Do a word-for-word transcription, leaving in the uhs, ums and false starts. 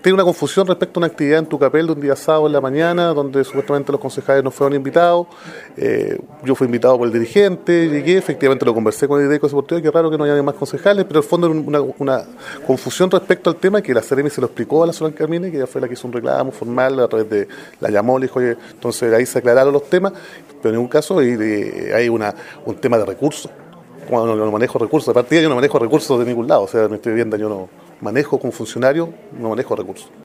existía una confusión respecto a una actividad en Tucapel de un día sábado en la mañana, donde supuestamente los concejales no fueron invitados. Eh, yo fui invitado por el dirigente, llegué, efectivamente lo conversé con el director deportivo, que raro que no haya más concejales, pero en el fondo era una, una confusión respecto al tema que la Seremi se lo explicó a la Solange Carmine, que ella fue la que hizo un reclamo formal a través de la llamó, le dijo, oye, entonces ahí se aclararon los temas, pero en ningún caso hay, hay una, un tema de recursos. Cuando no manejo recursos, de partida yo no manejo recursos de ningún lado, o sea, en esta vivienda yo no manejo como funcionario, no manejo recursos.